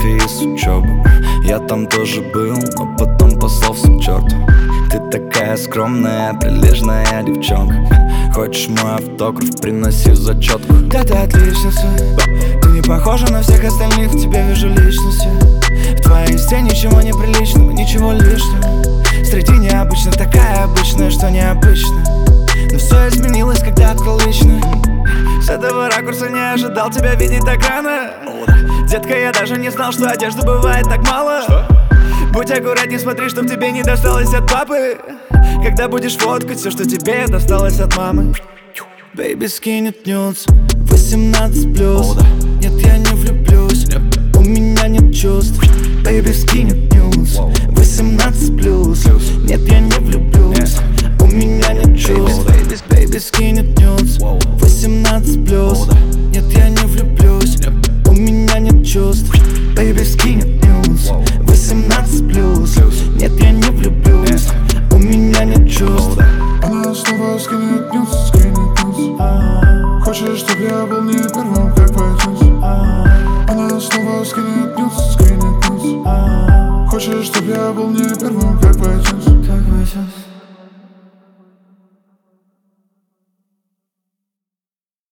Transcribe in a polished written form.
колледжи и с учебы. Я там тоже был, но потом послал все к черту. Ты такая скромная, прилежная девчонка. Хочешь мой автограф, приноси зачетку. Да ты отличница, ты не похожа на всех остальных, в тебе вижу личность. В твоей инсте ничего неприличного, ничего лишнего. Среди необычных такая обычная, что необычно. Но все изменилось, когда открыл личное. С этого ракурса не ожидал тебя видеть так рано. Детка, я даже не знал, что одежды бывает так мало. Будь аккуратней, смотри, чтоб тебе не досталось от папы. Когда будешь фоткать все, что тебе досталось от мамы. Бэйби скинет нюдс 18+. Нет, я не влюблюсь, у меня нет чувств. Бэйби скинет нюдс 18+. Нет, я не влюблюсь, у меня нет чувств. Бэйби скинет нюдс 18+. Нет, я не влюблюсь, у меня нет чувств. Бэйби скинет нюдс 18+. Нет, я не влюблюсь, у меня нет чувств. Она снова скинет нюдс, скинет нюдс. Хочешь, чтоб я был не первым, как в iTunes? Она снова скинет нюдс, скинет нюдс. Хочешь, чтоб я был не первым, как в iTunes?